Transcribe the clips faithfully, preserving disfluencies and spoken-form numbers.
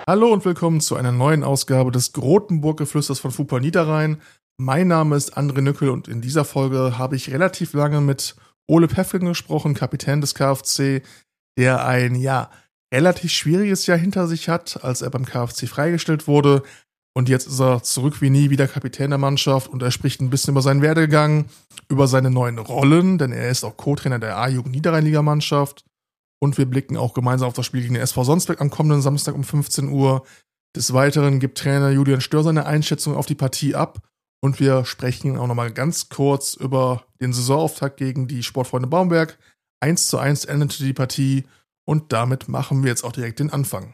Hallo und willkommen zu einer neuen Ausgabe des Grotenburg-Geflüsters von Fupa Niederrhein. Mein Name ist André Nückel und in dieser Folge habe ich relativ lange mit Ole Päffgen gesprochen, Kapitän des K F C, der ein, ja, relativ schwieriges Jahr hinter sich hat, als er beim K F C freigestellt wurde. Und jetzt ist er zurück wie nie wieder Kapitän der Mannschaft und er spricht ein bisschen über seinen Werdegang, über seine neuen Rollen, denn er ist auch Co-Trainer der A-Jugend-Niederrhein-Liga-Mannschaft. Und wir blicken auch gemeinsam auf das Spiel gegen den S V Sonsbeck am kommenden Samstag um fünfzehn Uhr. Des Weiteren gibt Trainer Julian Stör seine Einschätzung auf die Partie ab. Und wir sprechen auch nochmal ganz kurz über den Saisonauftakt gegen die Sportfreunde Baumberg. eins zu eins endete die Partie und damit machen wir jetzt auch direkt den Anfang.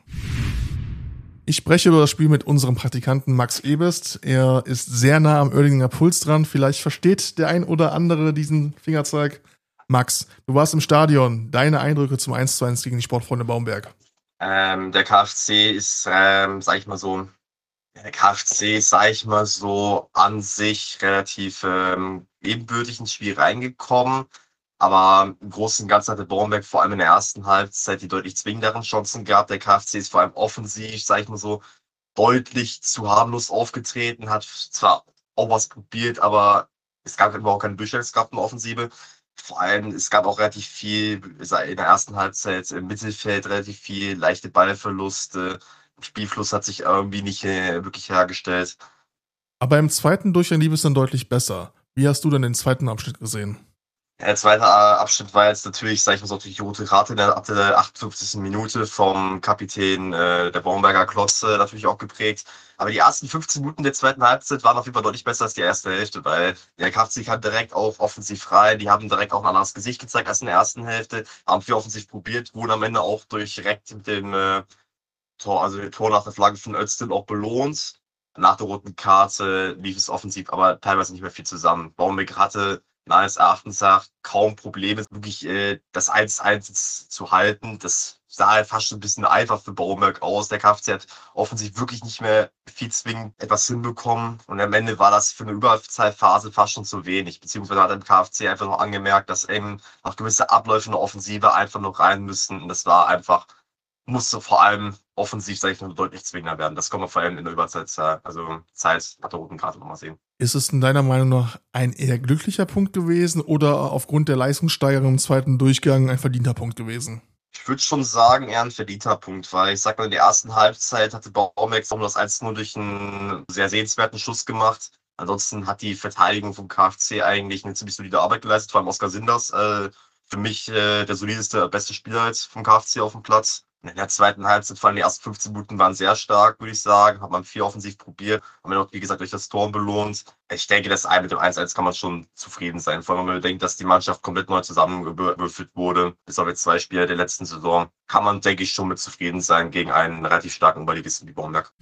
Ich spreche über das Spiel mit unserem Praktikanten Max Ebest. Er ist sehr nah am Oerlingener Puls dran. Vielleicht versteht der ein oder andere diesen Fingerzeig. Max, du warst im Stadion. Deine Eindrücke zum eins zu eins gegen die Sportfreunde Baumberg? Ähm, der K F C ist, ähm, sag ich mal so, der K F C ist, sag ich mal so, an sich relativ ähm, ebenbürtig ins Spiel reingekommen. Aber im Großen und Ganzen hatte Baumberg vor allem in der ersten Halbzeit die deutlich zwingenderen Chancen gehabt. Der K F C ist vor allem offensiv, sag ich mal so, deutlich zu harmlos aufgetreten, hat zwar auch was probiert, aber es gab überhaupt keine Durchschlagskraft in der Offensive. Vor allem, es gab auch relativ viel in der ersten Halbzeit im Mittelfeld, relativ viel leichte Ballverluste. Spielfluss hat sich irgendwie nicht äh, wirklich hergestellt. Aber im zweiten Durchgang lief es dann deutlich besser. Wie hast du denn den zweiten Abschnitt gesehen? Der zweite Abschnitt war jetzt natürlich, sag ich mal so, die rote Karte in der achtundfünfzigsten Minute vom Kapitän äh, der Baumberger Klotze natürlich auch geprägt. Aber die ersten fünfzehn Minuten der zweiten Halbzeit waren auf jeden Fall deutlich besser als die erste Hälfte, weil der K F C kam direkt auch offensiv rein. Die haben direkt auch ein anderes Gesicht gezeigt als in der ersten Hälfte, haben viel offensiv probiert, wurden am Ende auch durch direkt mit dem äh, Tor, also Tor nach der Flagge von Öztürk auch belohnt. Nach der roten Karte lief es offensiv, aber teilweise nicht mehr viel zusammen. Baumberg hatte meines Erachtens nach kaum Probleme, wirklich äh, das eins zu eins zu halten. Das sah halt fast schon ein bisschen einfach für Baumberg aus. Der K F C hat offensiv wirklich nicht mehr viel zwingend etwas hinbekommen. Und am Ende war das für eine Überzahlphase fast schon zu wenig. Beziehungsweise hat der K F C einfach noch angemerkt, dass eben noch gewisse Abläufe in der Offensive einfach noch rein müssten. Und das war einfach, musste vor allem offensiv, sage ich mal, deutlich zwingender werden. Das kann man vor allem in der Überzeit, also Zeit nach der roten Karte nochmal sehen. Ist es in deiner Meinung nach ein eher glücklicher Punkt gewesen oder aufgrund der Leistungssteigerung im zweiten Durchgang ein verdienter Punkt gewesen? Ich würde schon sagen, eher ein verdienter Punkt, weil ich sag mal, in der ersten Halbzeit hatte Baumberg auch nur das eins zu null durch einen sehr sehenswerten Schuss gemacht. Ansonsten hat die Verteidigung vom K F C eigentlich eine ziemlich solide Arbeit geleistet, vor allem Oskar Sinders. Äh, für mich äh, der solideste, beste Spieler jetzt vom K F C auf dem Platz. In der zweiten Halbzeit, vor allem die ersten fünfzehn Minuten waren sehr stark, würde ich sagen. Hat man viel offensiv probiert. Haben wir noch, wie gesagt, durch das Tor belohnt. Ich denke, das ein mit dem eins zu eins kann man schon zufrieden sein. Vor allem, wenn man bedenkt, dass die Mannschaft komplett neu zusammengewürfelt wurde. Bis auf jetzt zwei Spiele der letzten Saison. Kann man, denke ich, schon mit zufrieden sein gegen einen relativ starken Oberligisten wie Baumberg.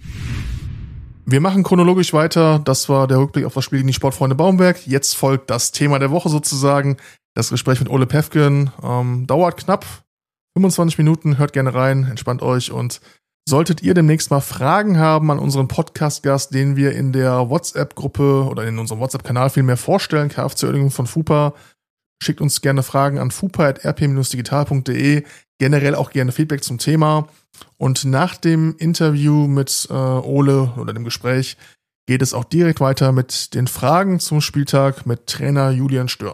Wir machen chronologisch weiter. Das war der Rückblick auf das Spiel gegen die Sportfreunde Baumberg. Jetzt folgt das Thema der Woche sozusagen. Das Gespräch mit Ole Päffgen. Ähm, dauert knapp fünfundzwanzig Minuten, hört gerne rein, entspannt euch und solltet ihr demnächst mal Fragen haben an unseren Podcast-Gast, den wir in der WhatsApp-Gruppe oder in unserem WhatsApp-Kanal vielmehr vorstellen, K F C Oerlingen von Fupa, schickt uns gerne Fragen an fupa at r p digital punkt d e, generell auch gerne Feedback zum Thema und nach dem Interview mit äh, Ole oder dem Gespräch geht es auch direkt weiter mit den Fragen zum Spieltag mit Trainer Julian Stör.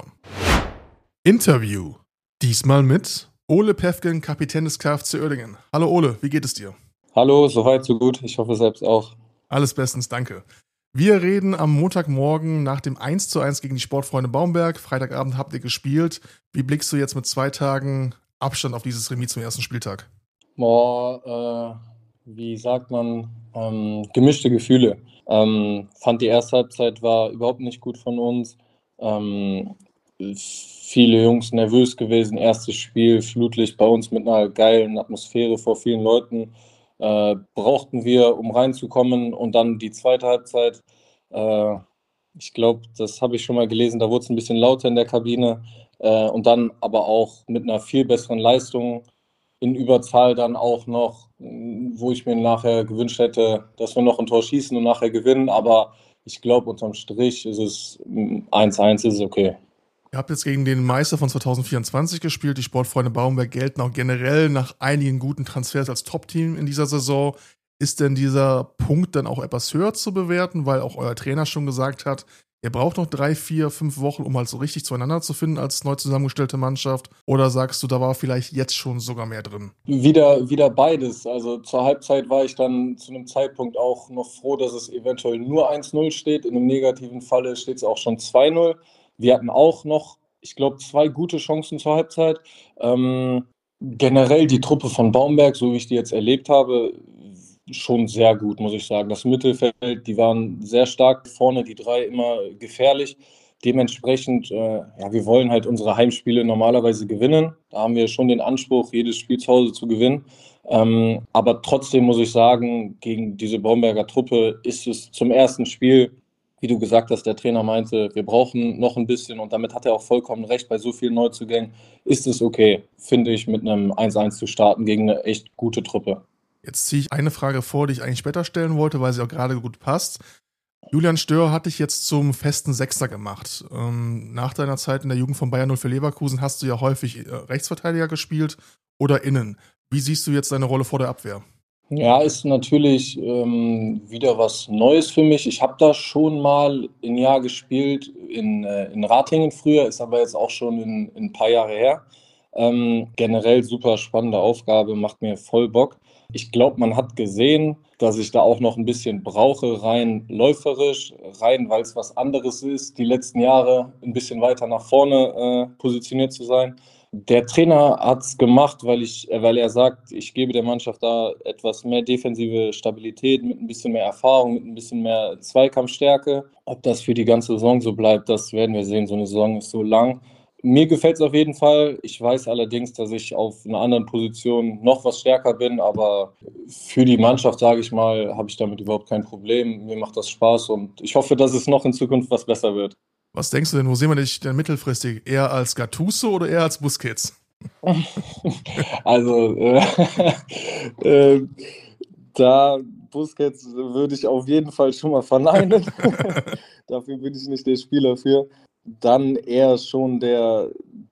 Interview, diesmal mit Ole Päffgen, Kapitän des K F C Oerlingen. Hallo Ole, wie geht es dir? Hallo, soweit so gut. Ich hoffe selbst auch. Alles bestens, danke. Wir reden am Montagmorgen nach dem eins zu eins gegen die Sportfreunde Baumberg. Freitagabend habt ihr gespielt. Wie blickst du jetzt mit zwei Tagen Abstand auf dieses Remis zum ersten Spieltag? Boah, äh, wie sagt man, ähm, gemischte Gefühle. Ähm, fand die erste Halbzeit war überhaupt nicht gut von uns. Ähm, viele Jungs nervös gewesen. Erstes Spiel, Flutlicht bei uns mit einer geilen Atmosphäre vor vielen Leuten. Äh, brauchten wir, um reinzukommen. Und dann die zweite Halbzeit. Äh, ich glaube, das habe ich schon mal gelesen, da wurde es ein bisschen lauter in der Kabine. Äh, und dann aber auch mit einer viel besseren Leistung in Überzahl dann auch noch, wo ich mir nachher gewünscht hätte, dass wir noch ein Tor schießen und nachher gewinnen. Aber ich glaube, unterm Strich ist es eins eins, ist es okay. Ihr habt jetzt gegen den Meister von zwanzig vierundzwanzig gespielt. Die Sportfreunde Baumberg gelten auch generell nach einigen guten Transfers als Top-Team in dieser Saison. Ist denn dieser Punkt dann auch etwas höher zu bewerten, weil auch euer Trainer schon gesagt hat, ihr braucht noch drei, vier, fünf Wochen, um halt so richtig zueinander zu finden als neu zusammengestellte Mannschaft? Oder sagst du, da war vielleicht jetzt schon sogar mehr drin? Wieder, wieder beides. Also zur Halbzeit war ich dann zu einem Zeitpunkt auch noch froh, dass es eventuell nur eins null steht. In einem negativen Falle steht es auch schon zwei null. Wir hatten auch noch, ich glaube, zwei gute Chancen zur Halbzeit. Ähm, generell die Truppe von Baumberg, so wie ich die jetzt erlebt habe, schon sehr gut, muss ich sagen. Das Mittelfeld, die waren sehr stark vorne, die drei immer gefährlich. Dementsprechend, äh, ja, wir wollen halt unsere Heimspiele normalerweise gewinnen. Da haben wir schon den Anspruch, jedes Spiel zu Hause zu gewinnen. Ähm, aber trotzdem muss ich sagen, gegen diese Baumberger Truppe ist es zum ersten Spiel, wie du gesagt hast, der Trainer meinte, wir brauchen noch ein bisschen und damit hat er auch vollkommen recht, bei so vielen Neuzugängen ist es okay, finde ich, mit einem eins eins zu starten gegen eine echt gute Truppe. Jetzt ziehe ich eine Frage vor, die ich eigentlich später stellen wollte, weil sie auch gerade gut passt. Julian Stör hat dich jetzt zum festen Sechster gemacht. Ähm, nach deiner Zeit in der Jugend von Bayern null für Leverkusen hast du ja häufig äh, Rechtsverteidiger gespielt oder innen. Wie siehst du jetzt deine Rolle vor der Abwehr? Ja, ist natürlich ähm, wieder was Neues für mich. Ich habe da schon mal ein Jahr gespielt in, äh, in Ratingen früher, ist aber jetzt auch schon in, in ein paar Jahre her. Ähm, generell super spannende Aufgabe, macht mir voll Bock. Ich glaube, man hat gesehen, dass ich da auch noch ein bisschen brauche, rein läuferisch, rein, weil es was anderes ist, die letzten Jahre ein bisschen weiter nach vorne äh, positioniert zu sein. Der Trainer hat es gemacht, weil, ich, weil er sagt, ich gebe der Mannschaft da etwas mehr defensive Stabilität, mit ein bisschen mehr Erfahrung, mit ein bisschen mehr Zweikampfstärke. Ob das für die ganze Saison so bleibt, das werden wir sehen. So eine Saison ist so lang. Mir gefällt es auf jeden Fall. Ich weiß allerdings, dass ich auf einer anderen Position noch was stärker bin, aber für die Mannschaft, sage ich mal, habe ich damit überhaupt kein Problem. Mir macht das Spaß und ich hoffe, dass es noch in Zukunft was besser wird. Was denkst du denn, wo sehen wir dich denn mittelfristig? Eher als Gattuso oder eher als Busquets? Also, äh, äh, da Busquets würde ich auf jeden Fall schon mal verneinen. Dafür bin ich nicht der Spieler für. Dann eher schon der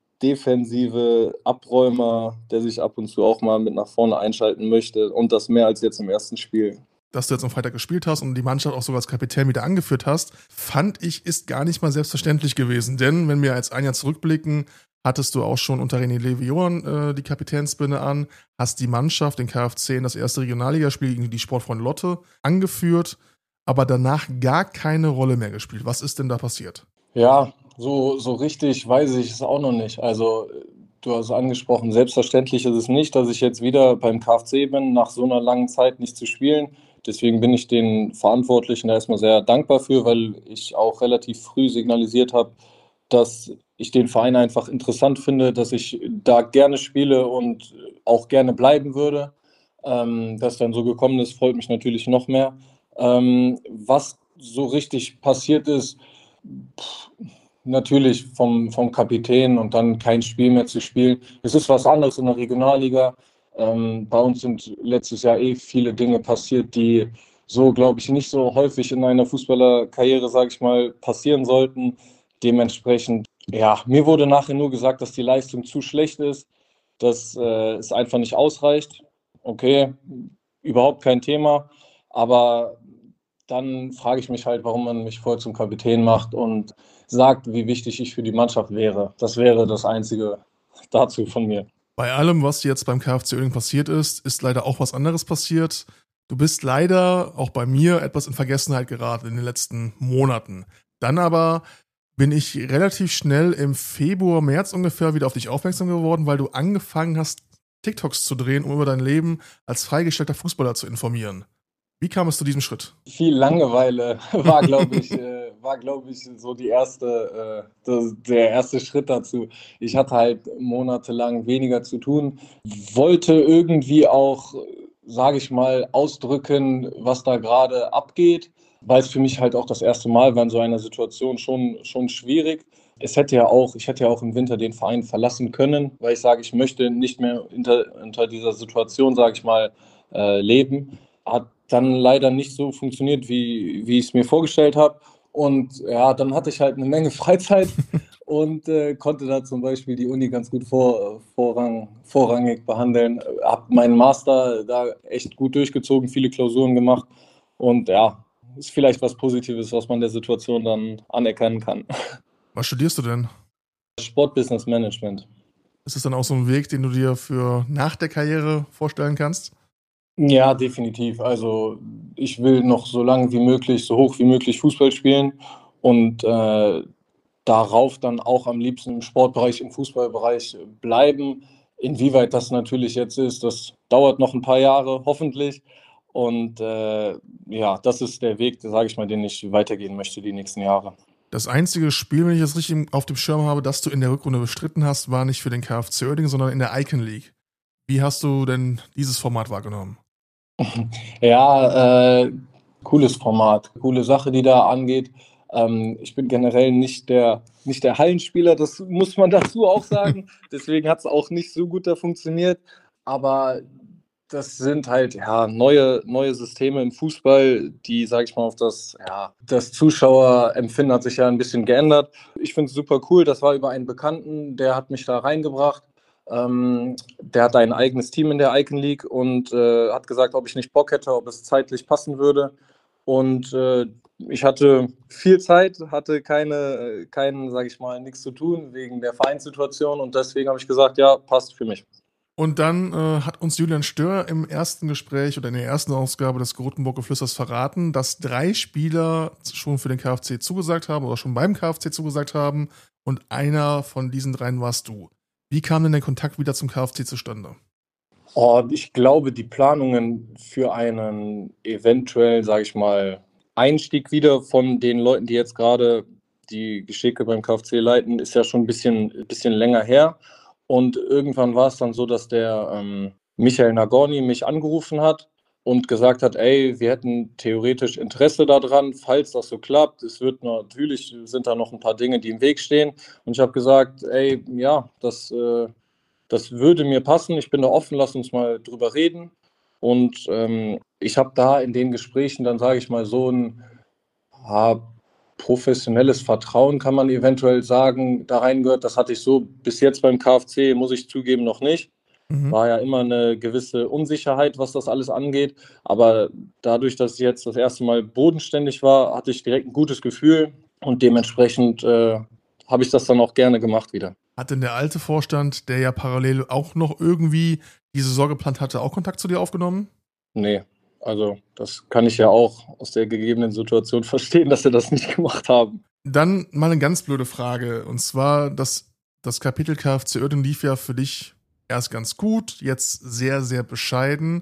defensive Abräumer, der sich ab und zu auch mal mit nach vorne einschalten möchte und das mehr als jetzt im ersten Spiel. Dass du jetzt am Freitag gespielt hast und die Mannschaft auch sogar als Kapitän wieder angeführt hast, fand ich, ist gar nicht mal selbstverständlich gewesen. Denn wenn wir jetzt ein Jahr zurückblicken, hattest du auch schon unter René Levion äh, die Kapitänsbinde an, hast die Mannschaft, den K F C, in das erste Regionalligaspiel gegen die Sportfreunde Lotte angeführt, aber danach gar keine Rolle mehr gespielt. Was ist denn da passiert? Ja, so, so richtig weiß ich es auch noch nicht. Also du hast angesprochen, selbstverständlich ist es nicht, dass ich jetzt wieder beim K F C bin, nach so einer langen Zeit nicht zu spielen. Deswegen bin ich den Verantwortlichen da erstmal sehr dankbar für, weil ich auch relativ früh signalisiert habe, dass ich den Verein einfach interessant finde, dass ich da gerne spiele und auch gerne bleiben würde. Ähm, dass dann so gekommen ist, freut mich natürlich noch mehr. Ähm, was so richtig passiert ist, pff, natürlich vom, vom Kapitän und dann kein Spiel mehr zu spielen. Es ist was anderes in der Regionalliga. Ähm, bei uns sind letztes Jahr eh viele Dinge passiert, die so, glaube ich, nicht so häufig in einer Fußballerkarriere, sage ich mal, passieren sollten. Dementsprechend, ja, mir wurde nachher nur gesagt, dass die Leistung zu schlecht ist, dass äh, es einfach nicht ausreicht. Okay, überhaupt kein Thema. Aber dann frage ich mich halt, warum man mich vorher zum Kapitän macht und sagt, wie wichtig ich für die Mannschaft wäre. Das wäre das Einzige dazu von mir. Bei allem, was jetzt beim K F C Uerdingen passiert ist, ist leider auch was anderes passiert. Du bist leider auch bei mir etwas in Vergessenheit geraten in den letzten Monaten. Dann aber bin ich relativ schnell im Februar, März ungefähr wieder auf dich aufmerksam geworden, weil du angefangen hast, TikToks zu drehen, um über dein Leben als freigestellter Fußballer zu informieren. Wie kam es zu diesem Schritt? Viel Langeweile war, glaube ich, äh, war, glaube ich, so die erste, äh, das, der erste Schritt dazu. Ich hatte halt monatelang weniger zu tun, wollte irgendwie auch, sage ich mal, ausdrücken, was da gerade abgeht, weil es für mich halt auch das erste Mal war in so einer Situation schon, schon schwierig. Es hätte ja auch, ich hätte ja auch im Winter den Verein verlassen können, weil ich sage, ich möchte nicht mehr unter, unter dieser Situation, sage ich mal, äh, leben. Hat dann leider nicht so funktioniert, wie, wie ich es mir vorgestellt habe. Und ja, dann hatte ich halt eine Menge Freizeit und äh, konnte da zum Beispiel die Uni ganz gut vor, vorrang, vorrangig behandeln. Habe meinen Master da echt gut durchgezogen, viele Klausuren gemacht und ja, ist vielleicht was Positives, was man der Situation dann anerkennen kann. Was studierst du denn? Sportbusiness Management. Ist es dann auch so ein Weg, den du dir für nach der Karriere vorstellen kannst? Ja, definitiv. Also ich will noch so lange wie möglich, so hoch wie möglich Fußball spielen und äh, darauf dann auch am liebsten im Sportbereich, im Fußballbereich bleiben. Inwieweit das natürlich jetzt ist, das dauert noch ein paar Jahre, hoffentlich. Und äh, ja, das ist der Weg, sage ich mal, den ich weitergehen möchte die nächsten Jahre. Das einzige Spiel, wenn ich das richtig auf dem Schirm habe, das du in der Rückrunde bestritten hast, war nicht für den KfC Uerdingen, sondern in der Icon League. Wie hast du denn dieses Format wahrgenommen? Ja, äh, cooles Format, coole Sache, die da angeht. Ähm, ich bin generell nicht der, nicht der Hallenspieler, das muss man dazu auch sagen. Deswegen hat es auch nicht so gut da funktioniert. Aber das sind halt ja neue, neue Systeme im Fußball, die, sage ich mal, auf das, ja, das Zuschauerempfinden hat sich ja ein bisschen geändert. Ich finde es super cool. Das war über einen Bekannten, der hat mich da reingebracht. Ähm, der hat ein eigenes Team in der Icon League und äh, hat gesagt, ob ich nicht Bock hätte, ob es zeitlich passen würde. Und äh, ich hatte viel Zeit, hatte keine, keinen, sage ich mal, nichts zu tun wegen der Vereinssituation und deswegen habe ich gesagt, ja, passt für mich. Und dann äh, hat uns Julian Stör im ersten Gespräch oder in der ersten Ausgabe des Grotenburger Flüsters verraten, dass drei Spieler schon für den KfC zugesagt haben oder schon beim KfC zugesagt haben und einer von diesen dreien warst du. Wie kam denn der Kontakt wieder zum KfC zustande? Oh, ich glaube, die Planungen für einen eventuell, sage ich mal, Einstieg wieder von den Leuten, die jetzt gerade die Geschicke beim KfC leiten, ist ja schon ein bisschen, bisschen länger her. Und irgendwann war es dann so, dass der ähm, Michael Nagorny mich angerufen hat und gesagt hat, ey, wir hätten theoretisch Interesse daran, falls das so klappt. Es wird natürlich, sind da noch ein paar Dinge, die im Weg stehen. Und ich habe gesagt, ey, ja, das, äh, das würde mir passen. Ich bin da offen, lass uns mal drüber reden. Und ähm, ich habe da in den Gesprächen dann, sage ich mal, so ein ja, professionelles Vertrauen, kann man eventuell sagen, da reingehört. Das hatte ich so bis jetzt beim KfC, muss ich zugeben, noch nicht. Mhm. War ja immer eine gewisse Unsicherheit, was das alles angeht. Aber dadurch, dass ich jetzt das erste Mal bodenständig war, hatte ich direkt ein gutes Gefühl. Und dementsprechend äh, habe ich das dann auch gerne gemacht wieder. Hat denn der alte Vorstand, der ja parallel auch noch irgendwie diese Sorge geplant hatte, auch Kontakt zu dir aufgenommen? Nee, also das kann ich ja auch aus der gegebenen Situation verstehen, dass sie das nicht gemacht haben. Dann mal eine ganz blöde Frage. Und zwar, das, das Kapitel KfC Uerdingen lief ja für dich erst ganz gut, jetzt sehr, sehr bescheiden.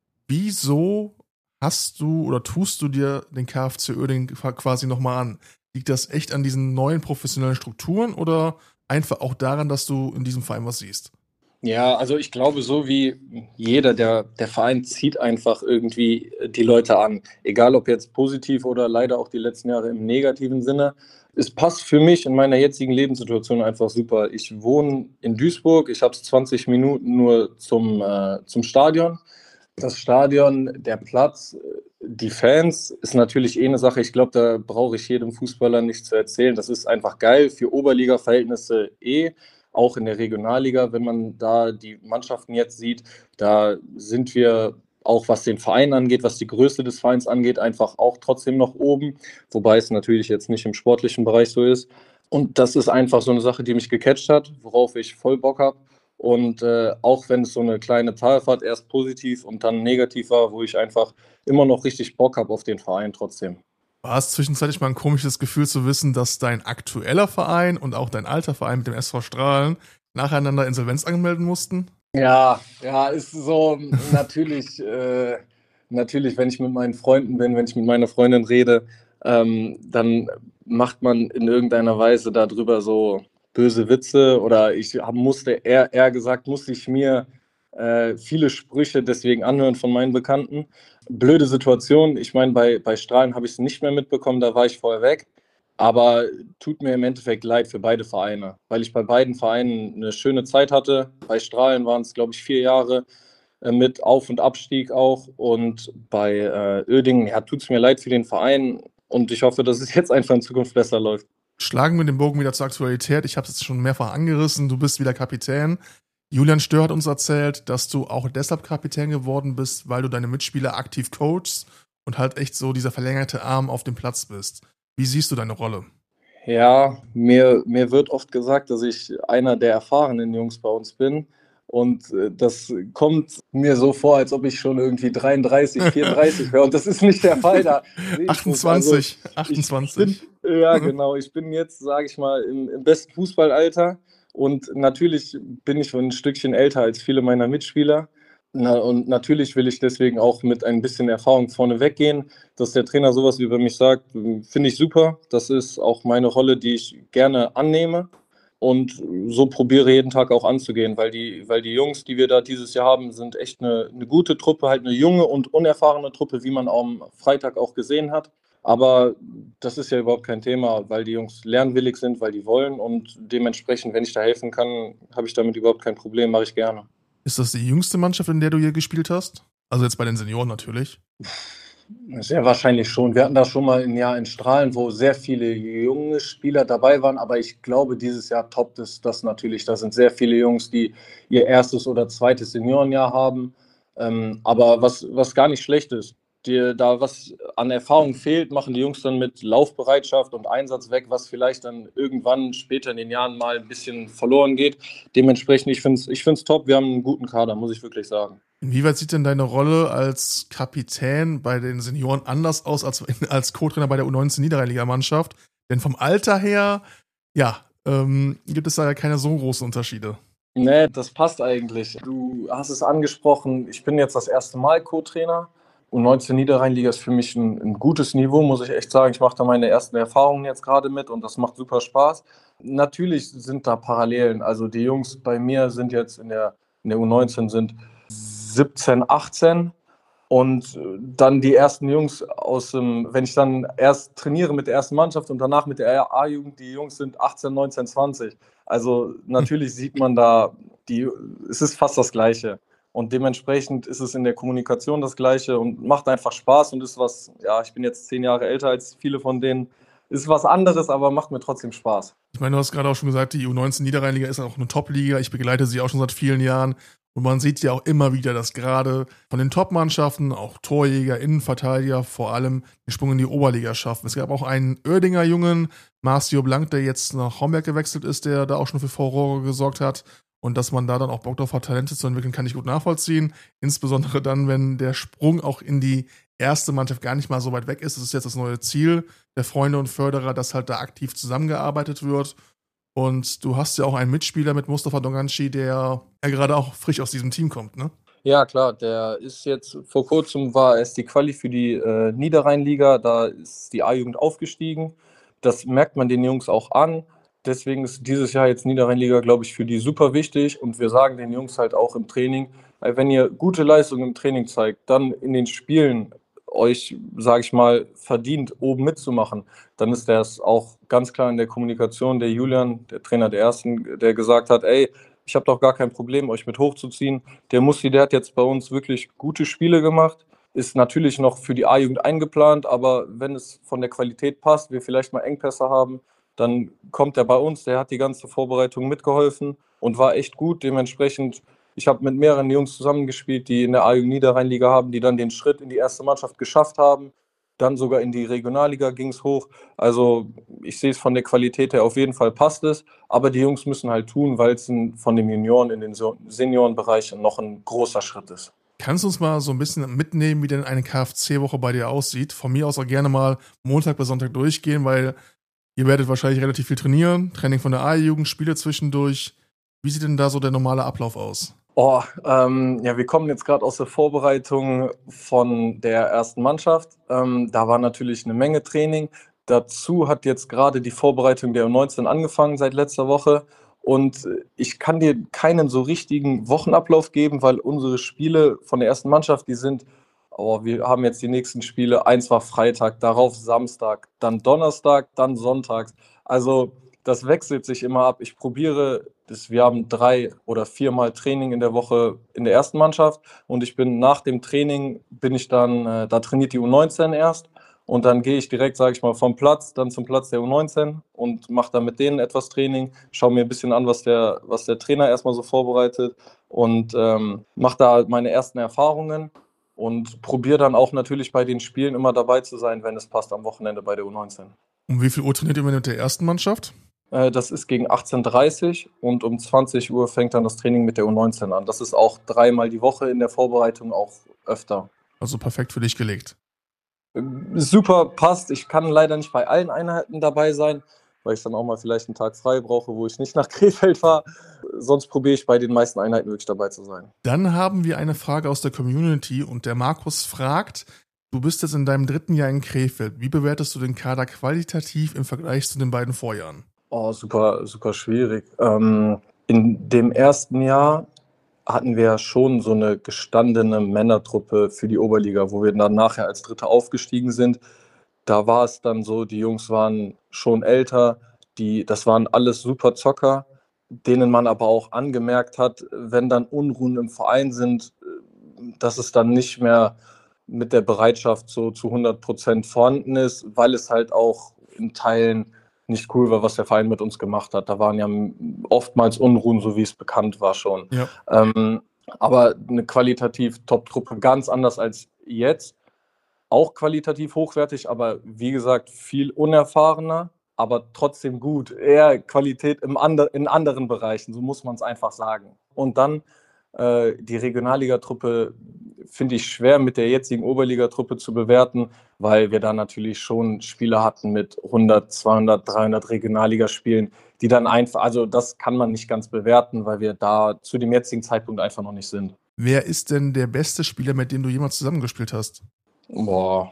Wieso hast du oder tust du dir den KfC Uerdingen quasi nochmal an? Liegt das echt an diesen neuen professionellen Strukturen oder einfach auch daran, dass du in diesem Verein was siehst? Ja, also ich glaube, so wie jeder, der, der Verein zieht einfach irgendwie die Leute an. Egal ob jetzt positiv oder leider auch die letzten Jahre im negativen Sinne. Es passt für mich in meiner jetzigen Lebenssituation einfach super. Ich wohne in Duisburg, ich habe zwanzig Minuten nur zum, äh, zum Stadion. Das Stadion, der Platz, die Fans ist natürlich eh eine Sache. Ich glaube, da brauche ich jedem Fußballer nicht zu erzählen. Das ist einfach geil für Oberliga-Verhältnisse eh. Auch in der Regionalliga, wenn man da die Mannschaften jetzt sieht, da sind wir auch, was den Verein angeht, was die Größe des Vereins angeht, einfach auch trotzdem noch oben, wobei es natürlich jetzt nicht im sportlichen Bereich so ist. Und das ist einfach so eine Sache, die mich gecatcht hat, worauf ich voll Bock habe. Und äh, auch wenn es so eine kleine Talfahrt erst positiv und dann negativ war, wo ich einfach immer noch richtig Bock habe auf den Verein trotzdem. War es zwischenzeitlich mal ein komisches Gefühl zu wissen, dass dein aktueller Verein und auch dein alter Verein mit dem S V Strahlen nacheinander Insolvenz anmelden mussten? Ja, ja, ist so natürlich, äh, natürlich, wenn ich mit meinen Freunden bin, wenn ich mit meiner Freundin rede, ähm, dann macht man in irgendeiner Weise darüber so böse Witze oder ich hab, musste, eher, eher gesagt, musste ich mir äh, viele Sprüche deswegen anhören von meinen Bekannten. Blöde Situation, ich meine, bei, bei Strahlen habe ich es nicht mehr mitbekommen, da war ich vorher weg. Aber tut mir im Endeffekt leid für beide Vereine, weil ich bei beiden Vereinen eine schöne Zeit hatte. Bei Strahlen waren es, glaube ich, vier Jahre äh, mit Auf- und Abstieg auch. Und bei äh, Uerdingen, ja, tut es mir leid für den Verein. Und ich hoffe, dass es jetzt einfach in Zukunft besser läuft. Schlagen wir den Bogen wieder zur Aktualität. Ich habe es jetzt schon mehrfach angerissen. Du bist wieder Kapitän. Julian Stör hat uns erzählt, dass du auch deshalb Kapitän geworden bist, weil du deine Mitspieler aktiv coachst und halt echt so dieser verlängerte Arm auf dem Platz bist. Wie siehst du deine Rolle? Ja, mir, mir wird oft gesagt, dass ich einer der erfahrenen Jungs bei uns bin. Und äh, das kommt mir so vor, als ob ich schon irgendwie dreiunddreißig, vierunddreißig wäre. Und das ist nicht der Fall. Da sehe ich achtundzwanzig, also, achtundzwanzig. Ich bin, ja, genau. Ich bin jetzt, sage ich mal, im, im besten Fußballalter. Und natürlich bin ich schon ein Stückchen älter als viele meiner Mitspieler. Na, und natürlich will ich deswegen auch mit ein bisschen Erfahrung vorne weggehen. Dass der Trainer sowas über mich sagt, finde ich super. Das ist auch meine Rolle, die ich gerne annehme. Und so probiere jeden Tag auch anzugehen, weil die, weil die Jungs, die wir da dieses Jahr haben, sind echt eine, eine gute Truppe, halt eine junge und unerfahrene Truppe, wie man am Freitag auch gesehen hat. Aber das ist ja überhaupt kein Thema, weil die Jungs lernwillig sind, weil die wollen und dementsprechend, wenn ich da helfen kann, habe ich damit überhaupt kein Problem, mache ich gerne. Ist das die jüngste Mannschaft, in der du hier gespielt hast? Also jetzt bei den Senioren natürlich. Sehr wahrscheinlich schon. Wir hatten da schon mal ein Jahr in Strahlen, wo sehr viele junge Spieler dabei waren, aber ich glaube, dieses Jahr toppt es das natürlich. Da sind sehr viele Jungs, die ihr erstes oder zweites Seniorenjahr haben, ähm, aber was, was gar nicht schlecht ist. Die, da was an Erfahrung fehlt, machen die Jungs dann mit Laufbereitschaft und Einsatz weg, was vielleicht dann irgendwann später in den Jahren mal ein bisschen verloren geht. Dementsprechend, ich finde es ich find's top, wir haben einen guten Kader, muss ich wirklich sagen. Inwieweit sieht denn deine Rolle als Kapitän bei den Senioren anders aus als als Co-Trainer bei der U neunzehn Niederrhein-Liga-Mannschaft? Denn vom Alter her, ja, ähm, gibt es da ja keine so großen Unterschiede. Nee, das passt eigentlich. Du hast es angesprochen, ich bin jetzt das erste Mal Co-Trainer. U neunzehn Niederrhein-Liga ist für mich ein, ein gutes Niveau, muss ich echt sagen. Ich mache da meine ersten Erfahrungen jetzt gerade mit und das macht super Spaß. Natürlich sind da Parallelen. Also die Jungs bei mir sind jetzt in der, in der U neunzehn sind siebzehn, achtzehn und dann die ersten Jungs aus dem, wenn ich dann erst trainiere mit der ersten Mannschaft und danach mit der A-Jugend, die Jungs sind achtzehn, neunzehn, zwanzig. Also natürlich sieht man da, die, es ist fast das Gleiche. Und dementsprechend ist es in der Kommunikation das Gleiche und macht einfach Spaß und ist was, ja, ich bin jetzt zehn Jahre älter als viele von denen, ist was anderes, aber macht mir trotzdem Spaß. Ich meine, du hast gerade auch schon gesagt, die U neunzehn Niederrhein-Liga ist auch eine Top-Liga. Ich begleite sie auch schon seit vielen Jahren. Und man sieht ja auch immer wieder, dass gerade von den Top-Mannschaften, auch Torjäger, Innenverteidiger, vor allem den Sprung in die Oberliga schaffen. Es gab auch einen Oerdinger Jungen, Marcio Blank, der jetzt nach Homberg gewechselt ist, der da auch schon für Furore gesorgt hat. Und dass man da dann auch Bock drauf hat, Talente zu entwickeln, kann ich gut nachvollziehen. Insbesondere dann, wenn der Sprung auch in die erste Mannschaft gar nicht mal so weit weg ist. Das ist jetzt das neue Ziel der Freunde und Förderer, dass halt da aktiv zusammengearbeitet wird. Und du hast ja auch einen Mitspieler mit Mustafa Donganci, der ja gerade auch frisch aus diesem Team kommt, ne? Ja, klar, der ist jetzt, vor kurzem war erst die Quali für die äh, Niederrhein-Liga, da ist die A-Jugend aufgestiegen. Das merkt man den Jungs auch an. Deswegen ist dieses Jahr jetzt Niederrhein-Liga, glaube ich, für die super wichtig. Und wir sagen den Jungs halt auch im Training, wenn ihr gute Leistung im Training zeigt, dann in den Spielen euch, sage ich mal, verdient, oben mitzumachen, dann ist das auch ganz klar in der Kommunikation der Julian, der Trainer der Ersten, der gesagt hat, ey, ich habe doch gar kein Problem, euch mit hochzuziehen. Der Mussi, der hat jetzt bei uns wirklich gute Spiele gemacht, ist natürlich noch für die A-Jugend eingeplant, aber wenn es von der Qualität passt, wir vielleicht mal Engpässe haben, dann kommt er bei uns, der hat die ganze Vorbereitung mitgeholfen und war echt gut. Dementsprechend, ich habe mit mehreren Jungs zusammengespielt, die in der A-Jugend Niederrhein-Liga haben, die dann den Schritt in die erste Mannschaft geschafft haben. Dann sogar in die Regionalliga ging es hoch. Also ich sehe es von der Qualität her, auf jeden Fall passt es. Aber die Jungs müssen halt tun, weil es von den Junioren in den Seniorenbereich noch ein großer Schritt ist. Kannst du uns mal so ein bisschen mitnehmen, wie denn eine K F C-Woche bei dir aussieht? Von mir aus auch gerne mal Montag bis Sonntag durchgehen, weil ihr werdet wahrscheinlich relativ viel trainieren. Training von der A-Jugend, Spiele zwischendurch. Wie sieht denn da so der normale Ablauf aus? Oh, ähm, ja, wir kommen jetzt gerade aus der Vorbereitung von der ersten Mannschaft. Ähm, da war natürlich eine Menge Training. Dazu hat jetzt gerade die Vorbereitung der U neunzehn angefangen seit letzter Woche. Und ich kann dir keinen so richtigen Wochenablauf geben, weil unsere Spiele von der ersten Mannschaft, die sind, oh, wir haben jetzt die nächsten Spiele. Eins war Freitag, darauf Samstag, dann Donnerstag, dann Sonntag. Also das wechselt sich immer ab. Ich probiere, das, wir haben drei oder viermal Training in der Woche in der ersten Mannschaft und ich bin nach dem Training, bin ich dann, äh, da trainiert die U neunzehn erst Und dann gehe ich direkt, sage ich mal, vom Platz dann zum Platz der U neunzehn und mache dann mit denen etwas Training, schaue mir ein bisschen an, was der, was der Trainer erstmal so vorbereitet und ähm, mache da halt meine ersten Erfahrungen und probiere dann auch natürlich bei den Spielen immer dabei zu sein, wenn es passt, am Wochenende bei der U neunzehn. Um wie viel Uhr trainiert ihr mit der ersten Mannschaft? Äh, das ist gegen achtzehn Uhr dreißig und um zwanzig Uhr fängt dann das Training mit der U neunzehn an. Das ist auch dreimal die Woche in der Vorbereitung, auch öfter. Also perfekt für dich gelegt. Super, passt. Ich kann leider nicht bei allen Einheiten dabei sein, weil ich dann auch mal vielleicht einen Tag frei brauche, wo ich nicht nach Krefeld fahre. Sonst probiere ich bei den meisten Einheiten wirklich dabei zu sein. Dann haben wir eine Frage aus der Community und der Markus fragt, du bist jetzt in deinem dritten Jahr in Krefeld. Wie bewertest du den Kader qualitativ im Vergleich zu den beiden Vorjahren? Oh, super, super schwierig. Ähm, in dem ersten Jahr hatten wir schon so eine gestandene Männertruppe für die Oberliga, wo wir dann nachher als Dritte aufgestiegen sind. Da war es dann so, die Jungs waren schon älter, die, das waren alles super Zocker, denen man aber auch angemerkt hat, wenn dann Unruhen im Verein sind, dass es dann nicht mehr mit der Bereitschaft so zu hundert Prozent vorhanden ist, weil es halt auch in Teilen nicht cool war, was der Verein mit uns gemacht hat. Da waren ja oftmals Unruhen, so wie es bekannt war schon. Ja. Ähm, aber eine qualitativ Top-Truppe, ganz anders als jetzt. Auch qualitativ hochwertig, aber wie gesagt, viel unerfahrener, aber trotzdem gut. Eher Qualität im ander- in anderen Bereichen, so muss man es einfach sagen. Und dann äh, die Regionalligatruppe finde ich schwer mit der jetzigen Oberligatruppe zu bewerten, weil wir da natürlich schon Spieler hatten mit hundert, zweihundert, dreihundert Regionalligaspielen, die dann einfach, also das kann man nicht ganz bewerten, weil wir da zu dem jetzigen Zeitpunkt einfach noch nicht sind. Wer ist denn der beste Spieler, mit dem du jemals zusammengespielt hast? Boah,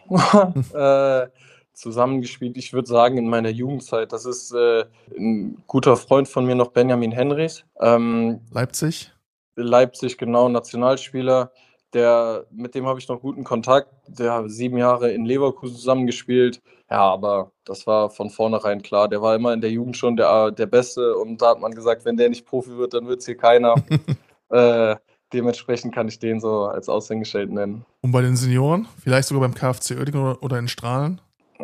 äh, zusammengespielt, ich würde sagen in meiner Jugendzeit, das ist äh, ein guter Freund von mir noch, Benjamin Henrichs. Ähm, Leipzig? Leipzig, genau, Nationalspieler. Der, mit dem habe ich noch guten Kontakt. Der hat sieben Jahre in Leverkusen zusammengespielt. Ja, aber das war von vornherein klar. Der war immer in der Jugend schon der, der Beste. Und da hat man gesagt, wenn der nicht Profi wird, dann wird es hier keiner. äh, dementsprechend kann ich den so als Aushängeschild nennen. Und bei den Senioren? Vielleicht sogar beim K F C Oerdingen oder, oder in Strahlen?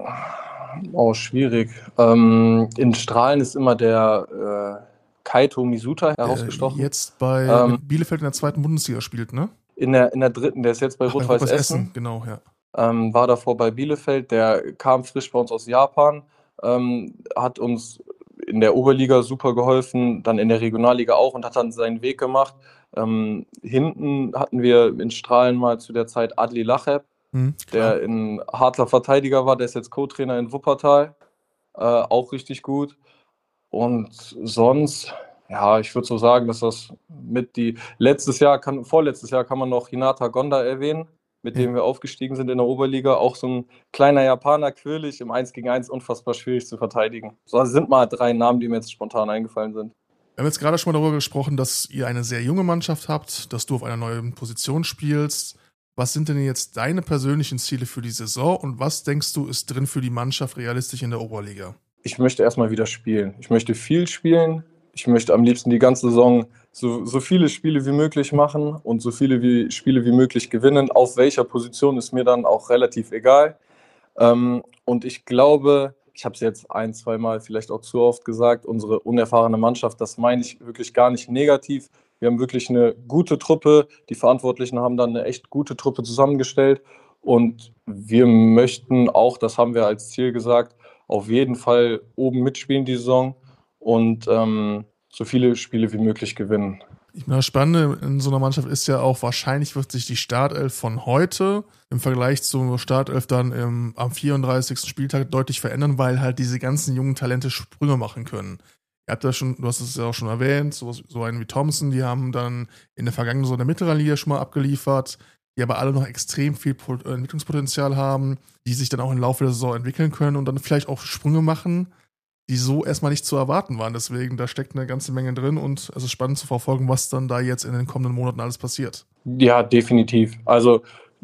Oh, schwierig. Ähm, in Strahlen ist immer der äh, Kaito Misuta herausgestochen. Äh, jetzt bei Ähm, Bielefeld in der zweiten Bundesliga spielt, ne? In der, in der dritten, der ist jetzt bei Ach, bei Rot-Weiß Rot-Weiß Essen. Essen, genau, ja. Ähm, war davor bei Bielefeld, der kam frisch bei uns aus Japan, ähm, hat uns in der Oberliga super geholfen, dann in der Regionalliga auch und hat dann seinen Weg gemacht. Ähm, hinten hatten wir in Strahlen mal zu der Zeit Adli Lacheb, Mhm, der ein harter Verteidiger war, der ist jetzt Co-Trainer in Wuppertal, äh, auch richtig gut. Und sonst, ja, ich würde so sagen, dass das mit die, letztes Jahr, kann, vorletztes Jahr kann man noch Hinata Gonda erwähnen, mit Ja. dem wir aufgestiegen sind in der Oberliga. Auch so ein kleiner Japaner, quirlig, im eins gegen eins unfassbar schwierig zu verteidigen. So, das sind mal drei Namen, die mir jetzt spontan eingefallen sind. Wir haben jetzt gerade schon mal darüber gesprochen, dass ihr eine sehr junge Mannschaft habt, dass du auf einer neuen Position spielst. Was sind denn jetzt deine persönlichen Ziele für die Saison und was denkst du, ist drin für die Mannschaft realistisch in der Oberliga? Ich möchte erstmal wieder spielen. Ich möchte viel spielen. Ich möchte am liebsten die ganze Saison so, so viele Spiele wie möglich machen und so viele wie, Spiele wie möglich gewinnen. Auf welcher Position ist mir dann auch relativ egal. Ähm, und ich glaube, ich habe es jetzt ein, zwei Mal vielleicht auch zu oft gesagt, unsere unerfahrene Mannschaft, das meine ich wirklich gar nicht negativ. Wir haben wirklich eine gute Truppe. Die Verantwortlichen haben dann eine echt gute Truppe zusammengestellt. Und wir möchten auch, das haben wir als Ziel gesagt, auf jeden Fall oben mitspielen die Saison und ähm, so viele Spiele wie möglich gewinnen. Ich meine, das Spannende in so einer Mannschaft ist ja auch, wahrscheinlich wird sich die Startelf von heute im Vergleich zur Startelf dann im, am vierunddreißigsten Spieltag deutlich verändern, weil halt diese ganzen jungen Talente Sprünge machen können. Ihr habt ja schon, du hast es ja auch schon erwähnt, so, so einen wie Thompson, die haben dann in der Vergangenheit so eine Mittelliga schon mal abgeliefert, die aber alle noch extrem viel Entwicklungspotenzial haben, die sich dann auch im Laufe der Saison entwickeln können und dann vielleicht auch Sprünge machen, die so erstmal nicht zu erwarten waren. Deswegen, da steckt eine ganze Menge drin und es ist spannend zu verfolgen, was dann da jetzt in den kommenden Monaten alles passiert. Ja, definitiv. Also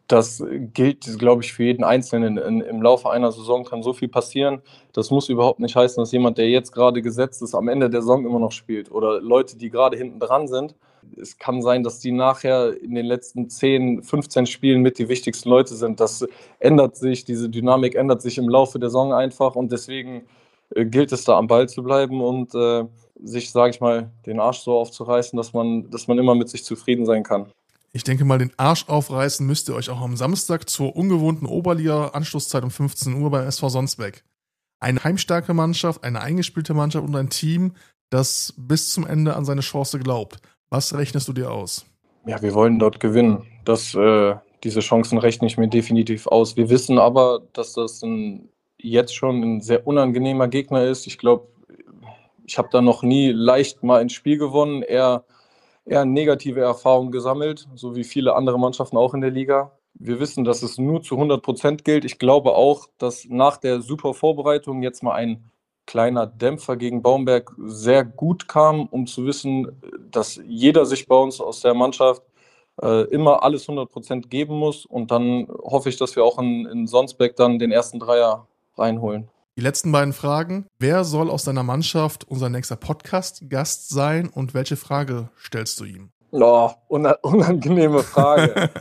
Das gilt, glaube ich, für jeden Einzelnen. In, Im Laufe einer Saison kann so viel passieren. Das muss überhaupt nicht heißen, dass jemand, der jetzt gerade gesetzt ist, am Ende der Saison immer noch spielt. Oder Leute, die gerade hinten dran sind. Es kann sein, dass die nachher in den letzten zehn, fünfzehn Spielen mit die wichtigsten Leute sind. Das ändert sich, diese Dynamik ändert sich im Laufe der Saison einfach. Und deswegen äh, gilt es da am Ball zu bleiben und äh, sich, sage ich mal, den Arsch so aufzureißen, dass man, dass man immer mit sich zufrieden sein kann. Ich denke mal, den Arsch aufreißen müsst ihr euch auch am Samstag zur ungewohnten Oberliga-Anschlusszeit um fünfzehn Uhr beim S V Sonsbeck. Eine heimstarke Mannschaft, eine eingespielte Mannschaft und ein Team, das bis zum Ende an seine Chance glaubt. Was rechnest du dir aus? Ja, wir wollen dort gewinnen. Das, äh, diese Chancen rechne ich mir definitiv aus. Wir wissen aber, dass das ein, jetzt schon ein sehr unangenehmer Gegner ist. Ich glaube, ich habe da noch nie leicht mal ein Spiel gewonnen, eher eher negative Erfahrungen gesammelt, so wie viele andere Mannschaften auch in der Liga. Wir wissen, dass es nur zu hundert Prozent gilt. Ich glaube auch, dass nach der super Vorbereitung jetzt mal ein kleiner Dämpfer gegen Baumberg sehr gut kam, um zu wissen, dass jeder sich bei uns aus der Mannschaft äh, immer alles hundert Prozent geben muss. Und dann hoffe ich, dass wir auch in, in Sonsbeck dann den ersten Dreier reinholen. Die letzten beiden Fragen. Wer soll aus deiner Mannschaft unser nächster Podcast-Gast sein und welche Frage stellst du ihm? Oh, unangenehme Frage.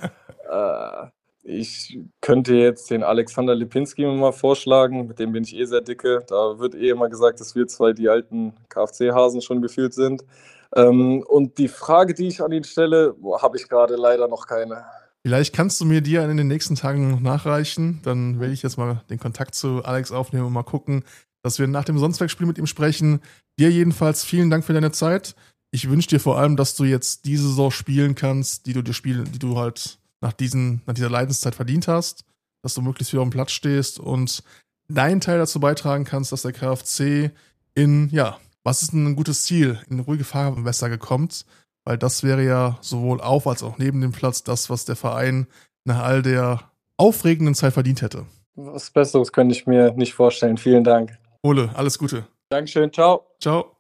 äh, ich könnte jetzt den Alexander Lipinski mal vorschlagen, mit dem bin ich eh sehr dicke. Da wird eh immer gesagt, dass wir zwei die alten K F C-Hasen schon gefühlt sind. Ähm, und die Frage, die ich an ihn stelle, habe ich gerade leider noch keine. Vielleicht kannst du mir die in den nächsten Tagen noch nachreichen. Dann werde ich jetzt mal den Kontakt zu Alex aufnehmen und mal gucken, dass wir nach dem Sonsbeck-Spiel mit ihm sprechen. Dir jedenfalls vielen Dank für deine Zeit. Ich wünsche dir vor allem, dass du jetzt diese Saison spielen kannst, die du dir spielen, die du halt nach, diesen, nach dieser Leidenszeit verdient hast, dass du möglichst wieder auf dem Platz stehst und deinen Teil dazu beitragen kannst, dass der K F C in, ja, was ist ein gutes Ziel, in ruhige Fahrwässer kommt. Weil das wäre ja sowohl auf als auch neben dem Platz das, was der Verein nach all der aufregenden Zeit verdient hätte. Was Besseres könnte ich mir nicht vorstellen. Vielen Dank. Ole, alles Gute. Dankeschön, ciao. Ciao.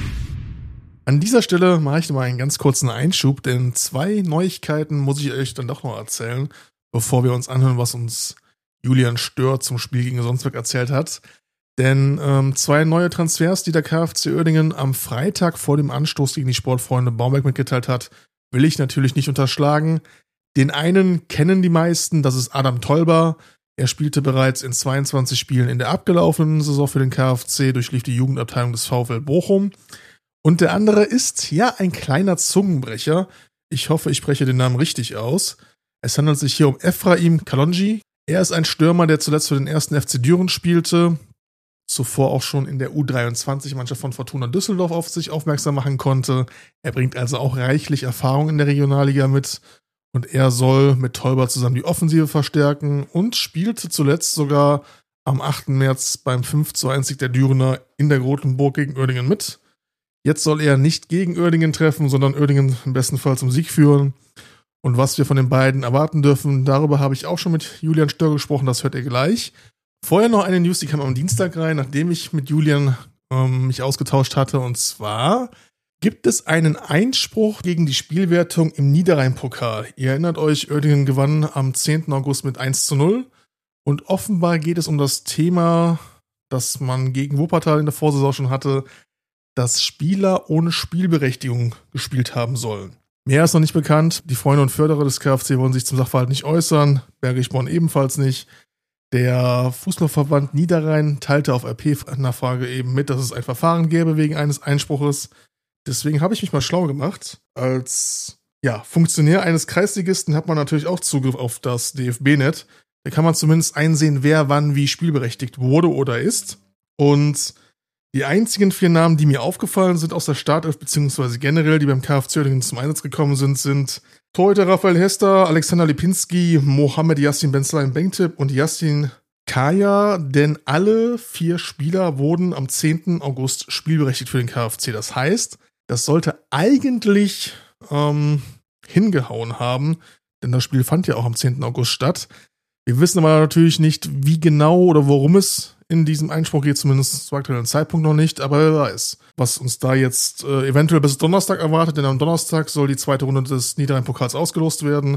An dieser Stelle mache ich noch mal einen ganz kurzen Einschub, denn zwei Neuigkeiten muss ich euch dann doch noch erzählen, bevor wir uns anhören, was uns Julian Stör zum Spiel gegen Sonsbeck erzählt hat. Denn ähm, zwei neue Transfers, die der K F C Uerdingen am Freitag vor dem Anstoß gegen die Sportfreunde Baumberg mitgeteilt hat, will ich natürlich nicht unterschlagen. Den einen kennen die meisten, das ist Adam Tolber. Er spielte bereits in zweiundzwanzig Spielen in der abgelaufenen Saison für den K F C, durchlief die Jugendabteilung des VfL Bochum. Und der andere ist, ja, ein kleiner Zungenbrecher. Ich hoffe, ich spreche den Namen richtig aus. Es handelt sich hier um Ephraim Kalonji. Er ist ein Stürmer, der zuletzt für den ersten F C Düren spielte, zuvor auch schon in der U dreiundzwanzig-Mannschaft von Fortuna Düsseldorf auf sich aufmerksam machen konnte. Er bringt also auch reichlich Erfahrung in der Regionalliga mit und er soll mit Tolber zusammen die Offensive verstärken und spielte zuletzt sogar am achten März beim fünf zu eins Sieg der Dürener in der Grotenburg gegen Uerdingen mit. Jetzt soll er nicht gegen Uerdingen treffen, sondern Uerdingen im besten Fall zum Sieg führen. Und was wir von den beiden erwarten dürfen, darüber habe ich auch schon mit Julian Stör gesprochen, das hört ihr gleich. Vorher noch eine News, die kam am Dienstag rein, nachdem ich mit Julian ähm, mich ausgetauscht hatte. Und zwar gibt es einen Einspruch gegen die Spielwertung im Niederrhein-Pokal. Ihr erinnert euch, Uerdingen gewann am zehnten August mit eins zu null. Und offenbar geht es um das Thema, das man gegen Wuppertal in der Vorsaison schon hatte, dass Spieler ohne Spielberechtigung gespielt haben sollen. Mehr ist noch nicht bekannt. Die Freunde und Förderer des K F C wollen sich zum Sachverhalt nicht äußern. Bergisch Bonn ebenfalls nicht. Der Fußballverband Niederrhein teilte auf R P-Nachfrage eben mit, dass es ein Verfahren gäbe wegen eines Einspruches. Deswegen habe ich mich mal schlau gemacht. Als ja, Funktionär eines Kreisligisten hat man natürlich auch Zugriff auf das D F B-Net. Da kann man zumindest einsehen, wer wann wie spielberechtigt wurde oder ist. Und die einzigen vier Namen, die mir aufgefallen sind aus der Startelf, beziehungsweise generell, die beim K F C Uerdingen zum Einsatz gekommen sind, sind Torhüter Raphael Hester, Alexander Lipinski, Mohamed Yassin Benzlein Bengtip und Yassin Kaya, denn alle vier Spieler wurden am zehnten August spielberechtigt für den K F C. Das heißt, das sollte eigentlich ähm, hingehauen haben, denn das Spiel fand ja auch am zehnten August statt. Wir wissen aber natürlich nicht, wie genau oder worum es in diesem Einspruch geht, zumindest zum aktuellen Zeitpunkt noch nicht, aber wer weiß, was uns da jetzt äh, eventuell bis Donnerstag erwartet, denn am Donnerstag soll die zweite Runde des Niederrhein-Pokals ausgelost werden.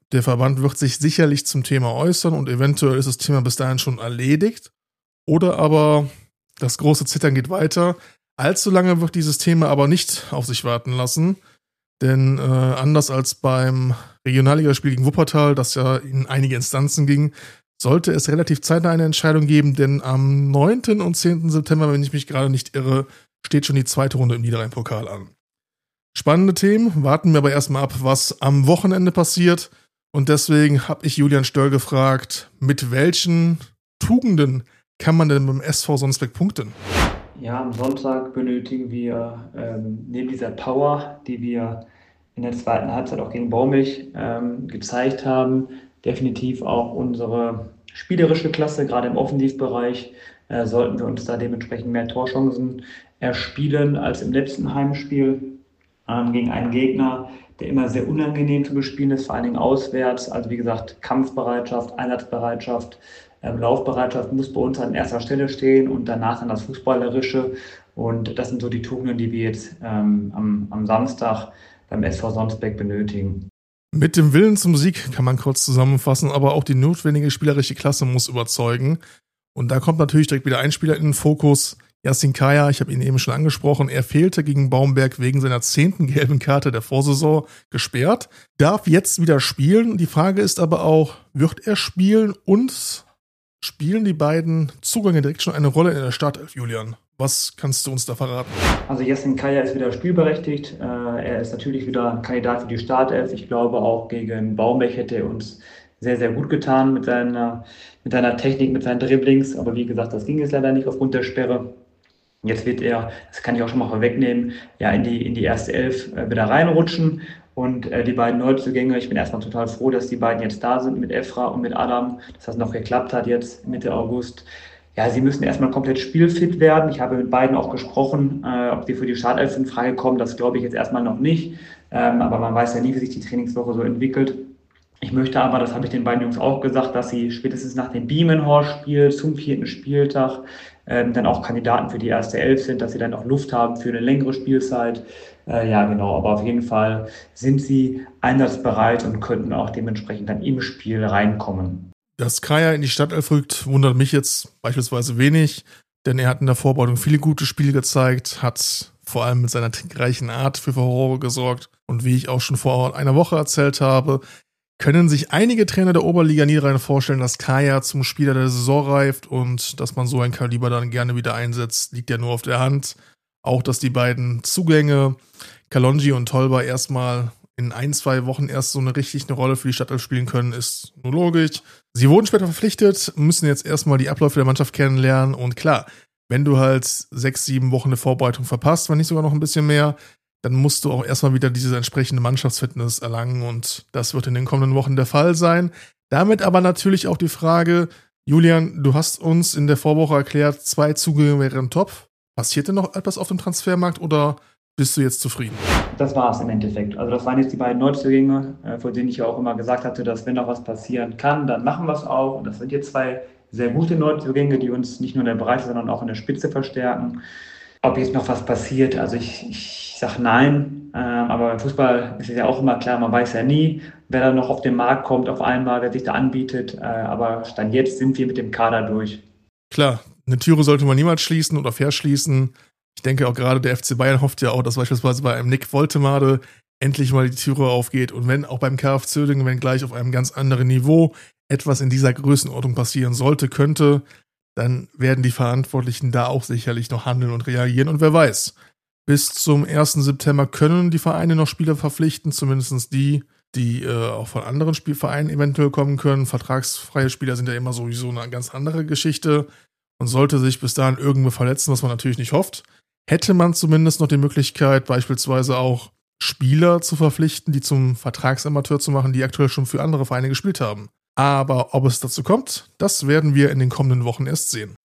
Der Verband wird sich sicherlich zum Thema äußern und eventuell ist das Thema bis dahin schon erledigt. Oder aber das große Zittern geht weiter. Allzu lange wird dieses Thema aber nicht auf sich warten lassen. Denn äh, anders als beim Regionalligaspiel gegen Wuppertal, das ja in einige Instanzen ging, sollte es relativ zeitnah eine Entscheidung geben, denn am neunten und zehnten September, wenn ich mich gerade nicht irre, steht schon die zweite Runde im Niederrhein-Pokal an. Spannende Themen, warten wir aber erstmal ab, was am Wochenende passiert. Und deswegen habe ich Julian Störl gefragt, mit welchen Tugenden kann man denn beim S V Sonsbeck punkten? Ja, am Sonntag benötigen wir ähm, neben dieser Power, die wir in der zweiten Halbzeit auch gegen Baumich ähm, gezeigt haben, definitiv auch unsere spielerische Klasse, gerade im Offensivbereich, äh, sollten wir uns da dementsprechend mehr Torchancen erspielen als im letzten Heimspiel ähm, gegen einen Gegner, der immer sehr unangenehm zu bespielen ist, vor allen Dingen auswärts. Also wie gesagt, Kampfbereitschaft, Einsatzbereitschaft, ähm, Laufbereitschaft muss bei uns an erster Stelle stehen und danach dann das Fußballerische. Und das sind so die Tugenden, die wir jetzt ähm, am, am Samstag beim S V Sonsbeck benötigen. Mit dem Willen zum Sieg kann man kurz zusammenfassen, aber auch die notwendige spielerische Klasse muss überzeugen. Und da kommt natürlich direkt wieder ein Spieler in den Fokus, Yassin Kaya, ich habe ihn eben schon angesprochen, er fehlte gegen Baumberg wegen seiner zehnten gelben Karte der Vorsaison gesperrt, darf jetzt wieder spielen. Die Frage ist aber auch, wird er spielen und spielen die beiden Zugänge direkt schon eine Rolle in der Startelf, Julian? Was kannst du uns da verraten? Also Yassin Kaya ist wieder spielberechtigt. Er ist natürlich wieder ein Kandidat für die Startelf. Ich glaube, auch gegen Baumberg hätte er uns sehr, sehr gut getan mit seiner, mit seiner Technik, mit seinen Dribblings. Aber wie gesagt, das ging jetzt leider nicht aufgrund der Sperre. Jetzt wird er, das kann ich auch schon mal vorwegnehmen, ja, in die, in die erste Elf wieder reinrutschen. Und äh, die beiden Neuzugänge, ich bin erstmal total froh, dass die beiden jetzt da sind mit Efra und mit Adam, dass das noch geklappt hat jetzt Mitte August. Ja, sie müssen erstmal komplett spielfit werden. Ich habe mit beiden auch gesprochen, äh, ob sie für die Startelf in Frage kommen. Das glaube ich jetzt erstmal noch nicht. Ähm, aber man weiß ja nie, wie sich die Trainingswoche so entwickelt. Ich möchte aber, das habe ich den beiden Jungs auch gesagt, dass sie spätestens nach dem Biemenhorst-Spiel zum vierten Spieltag ähm, dann auch Kandidaten für die erste Elf sind, dass sie dann auch Luft haben für eine längere Spielzeit. Äh, ja, genau. Aber auf jeden Fall sind sie einsatzbereit und könnten auch dementsprechend dann im Spiel reinkommen. Dass Kaya in die Startelf rückt, wundert mich jetzt beispielsweise wenig, denn er hat in der Vorbereitung viele gute Spiele gezeigt, hat vor allem mit seiner trickreichen Art für Furore gesorgt und wie ich auch schon vor einer Woche erzählt habe, können sich einige Trainer der Oberliga Niederrhein vorstellen, dass Kaya zum Spieler der Saison reift und dass man so ein Kaliber dann gerne wieder einsetzt, liegt ja nur auf der Hand. Auch, dass die beiden Zugänge, Kalonji und Tolba, erstmal in ein, zwei Wochen erst so eine richtig eine Rolle für die Startelf spielen können, ist nur logisch. Sie wurden später verpflichtet, müssen jetzt erstmal die Abläufe der Mannschaft kennenlernen und klar, wenn du halt sechs, sieben Wochen eine Vorbereitung verpasst, wenn nicht sogar noch ein bisschen mehr, dann musst du auch erstmal wieder diese entsprechende Mannschaftsfitness erlangen und das wird in den kommenden Wochen der Fall sein. Damit aber natürlich auch die Frage, Julian, du hast uns in der Vorwoche erklärt, zwei Zugänge wären top. Passiert denn noch etwas auf dem Transfermarkt oder bist du jetzt zufrieden? Das war es im Endeffekt. Also das waren jetzt die beiden Neuzugänge, von denen ich ja auch immer gesagt hatte, dass wenn noch was passieren kann, dann machen wir es auch. Und das sind jetzt zwei sehr gute Neuzugänge, die uns nicht nur in der Breite, sondern auch in der Spitze verstärken. Ob jetzt noch was passiert, also ich, ich sage nein, ähm, aber beim Fußball ist es ja auch immer klar, man weiß ja nie, wer da noch auf den Markt kommt auf einmal, wer sich da anbietet. Äh, aber Stand jetzt sind wir mit dem Kader durch. Klar, eine Türe sollte man niemals schließen oder verschließen. Ich denke auch gerade der F C Bayern hofft ja auch, dass beispielsweise bei einem Nick Woltemade endlich mal die Türe aufgeht und wenn auch beim K F Zödingen, wenn gleich auf einem ganz anderen Niveau etwas in dieser Größenordnung passieren sollte, könnte, dann werden die Verantwortlichen da auch sicherlich noch handeln und reagieren und wer weiß, bis zum ersten September können die Vereine noch Spieler verpflichten, zumindest die, die äh, auch von anderen Spielvereinen eventuell kommen können. Vertragsfreie Spieler sind ja immer sowieso eine ganz andere Geschichte und sollte sich bis dahin irgendwo verletzen, was man natürlich nicht hofft, hätte man zumindest noch die Möglichkeit, beispielsweise auch Spieler zu verpflichten, die zum Vertragsamateur zu machen, die aktuell schon für andere Vereine gespielt haben. Aber ob es dazu kommt, das werden wir in den kommenden Wochen erst sehen.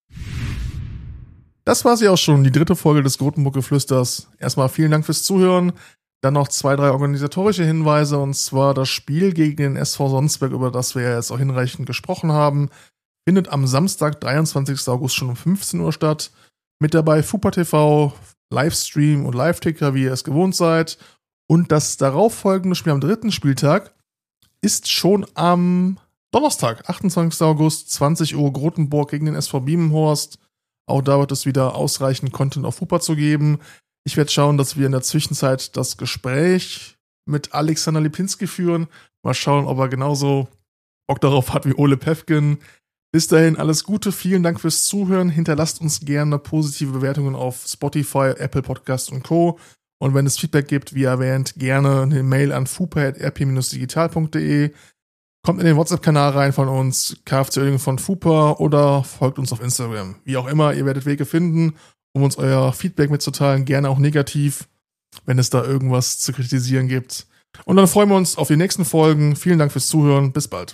Das war sie auch schon, die dritte Folge des Grotenburg-Geflüsters. Erstmal vielen Dank fürs Zuhören. Dann noch zwei, drei organisatorische Hinweise, und zwar das Spiel gegen den S V Sonsbeck, über das wir ja jetzt auch hinreichend gesprochen haben, findet am Samstag, dreiundzwanzigsten August schon um fünfzehn Uhr statt. Mit dabei Fupa T V, Livestream und Live-Ticker, wie ihr es gewohnt seid. Und das darauffolgende Spiel am dritten Spieltag ist schon am Donnerstag, achtundzwanzigsten August, zwanzig Uhr, Grotenburg gegen den S V Biemenhorst. Auch da wird es wieder ausreichend Content auf Hupa zu geben. Ich werde schauen, dass wir in der Zwischenzeit das Gespräch mit Alexander Lipinski führen. Mal schauen, ob er genauso Bock darauf hat wie Ole Päffgen. Bis dahin alles Gute, vielen Dank fürs Zuhören. Hinterlasst uns gerne positive Bewertungen auf Spotify, Apple Podcasts und Co. Und wenn es Feedback gibt, wie erwähnt, gerne eine Mail an fupa at r p dash digital punkt d e. Kommt in den WhatsApp-Kanal rein von uns, K F C Uerdingen von Fupa, oder folgt uns auf Instagram. Wie auch immer, ihr werdet Wege finden, um uns euer Feedback mitzuteilen, gerne auch negativ, wenn es da irgendwas zu kritisieren gibt. Und dann freuen wir uns auf die nächsten Folgen. Vielen Dank fürs Zuhören, bis bald.